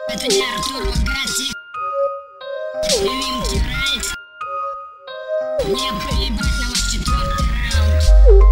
Это не Артур Грасик и Винки Райт. Не поебать на ваш 4-й раунд.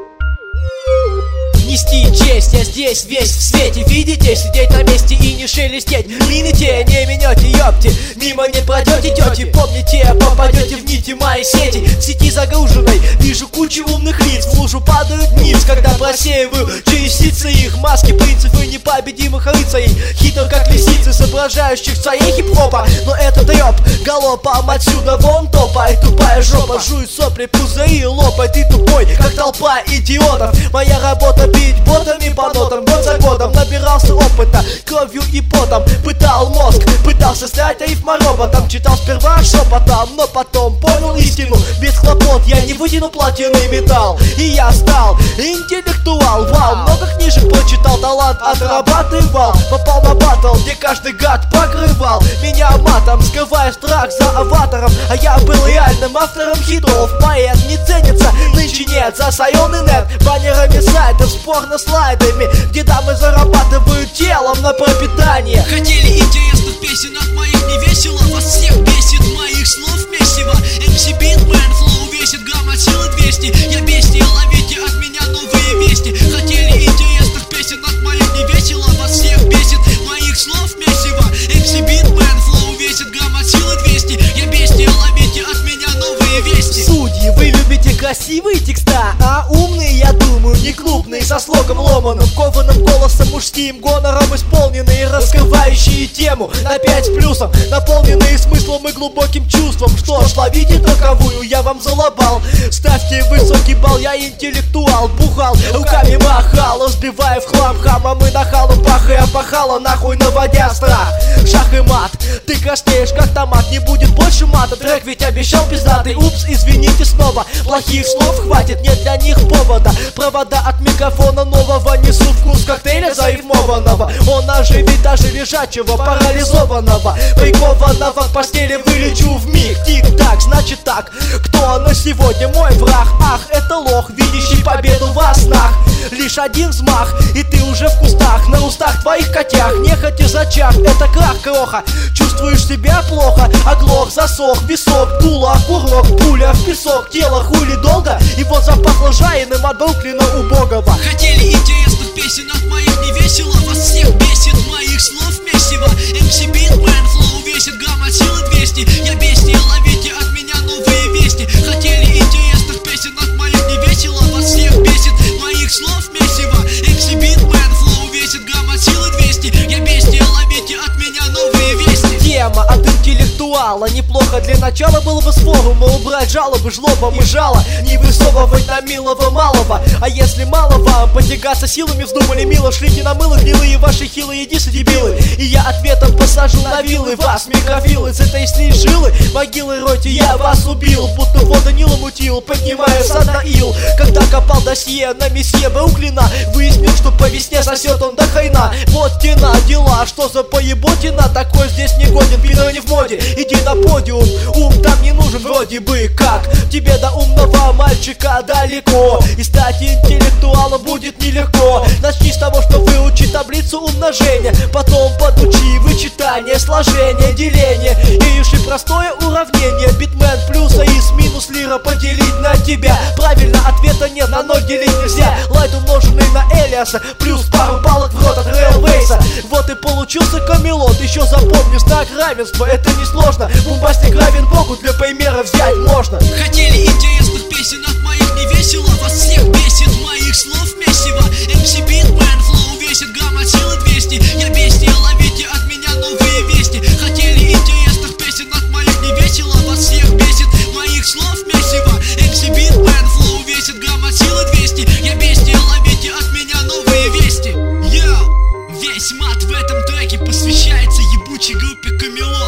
Нести честь, я здесь весь в свете. Видите, сидеть на месте и не шелестеть. Мините, не минете, ёпти. Мимо не пройдете, тети. Помните, попадете в нити моей сети. В сети загруженной вижу кучу умных лиц. В лужу падают вниз, когда просеиваю частицы их маски. Принципы непобедимых рыцарей. Хитро как лисицы, соображающих своей хип-хопа. Но это трёп, галопом отсюда вон топай. Тупая жопа, жует сопли, пузыри лопай. Ты тупой, как толпа идиотов. Моя работа бить ботами по нотам. Год за годом набирался опыта, кровью и потом пытал мозг, пытался стать рифмороботом. Читал сперва шепотом, но потом понял истину. Без хлопот я не вытяну платиновый металл. И я стал интеллектуал. Вау, много книжек прочитал, талант отрабатывал. Попал на баттл, где каждый гад покрывал меня матом, скрывая страх за аватаром. А я был реальным автором хитов. Поэт не ценится, нынче нет. Засаённый нет баннерами сайтов, порно слайдами, где дамы зарабатывают телом на пропитание. Хотели интересных песен от моих не весело. Вас всех бесит моих слов месиво. MC Beatman, флоу весит грамм от силы 200. Я бестия, ловите от меня новые вести. Хотели интересных песен от моих не весело. Вас всех бесит моих слов месиво. MC Beatman, флоу весит грамм от силы 200. Я бестия, ловите от меня новые вести. Судьи, вы любите красивые текста, а умные, я думаю, не клубные, со слогом ломаным, кованым голосом, мужским гонором исполненные, раскрывающие тему на 5 с плюсом, наполненные смыслом и глубоким чувством. Что ж, ловите таковую, я вам залобал. Ставьте высокий балл, я интеллектуал. Бухал, руками махал, разбивая в хлам хамом и нахалом, пахая пахала, нахуй наводя страх. Шах и мат, ты краснеешь как томат, не будет больше мата. Трек ведь обещал пиздатый, упс, извините снова. Плохих слов хватит, нет для них повода. Провода от микрофона нового несу вкус коктейля зарифмованного. Он оживит даже лежачего, парализованного, прикованного к постели вылечу вмиг. Тик-так, значит так, кто на сегодня мой враг? Ах, это лох, видящий победу во снах. Лишь один взмах, и ты уже в кустах, на устах твоих котях, нехотя зачах, это крах, кроха. Чувствуешь себя плохо, оглох, засох, висок, дуло, курок, пуля в песок, тело хули долго, и вот запахло жаиным от Бруклина убогого. Хотели интересных песен от моих не весело. Вас всех бесит моих слов месиво. MC Beatman, флоу весит грамм от силы 200. Я бестия, ловите от меня новые вести. Хотели интересных песен от моих не весело. Вас всех бесит моих слов месиво. MC Beatman, флоу весит грамм от силы 200. Я бестия, ловите от меня новые вести. Тема от интеллектуала. Неплохо для начала было бы с форума убрать жалобы, жлобом и жало. Не высовывать на милого малого. А если мало вам, потягаться силами вздумали мило. Шлите на мыло гнилые ваши хилые дисы дебилы. И я ответом посажу на вилы вас, микрофилы. С этой жилы, могилы роте я вас убил. Будто вода Нила мутил, поднимаю на ил. Когда копал досье на месье Бруклина, выяснил, что по весне сосет он до хрена. Вот тена, дела, что за поеботина? Такой здесь не годен, пидор не в моде. Иди на подиум, ум там не нужен вроде бы как. Тебе до умного мальчика далеко, и стать интеллектуалом будет нелегко. Начни с того, что выучи таблицу умножения, потом подучи вычитание, сложение, деление и реши простое уравнение. Битмен плюса и с минус лира поделить на тебя. Правильно, ответа нет, на 0 делить нельзя. Лайт умноженный на Элиаса, плюс пару палок в рот от Рейлвейса. Вот и получился Камелот. Еще запомни знак равенства, это несложно. Бумбастик равен Богу, для примера взять можно. Хотели интересных песен от моих не весело. Вас всех бесит моих слов месиво. MC Beatman, флоу весит грамм от силы 200. Я бестия, ловите от меня новые вести. Хотели интересных песен от моих не весело. Вас всех бесит моих слов месиво. MC Beatman, флоу весит грамм от силы 200. Я бестия, ловите от меня новые вести. Йоу, весь мат в этом треке посвящается ебучей группе Камелот.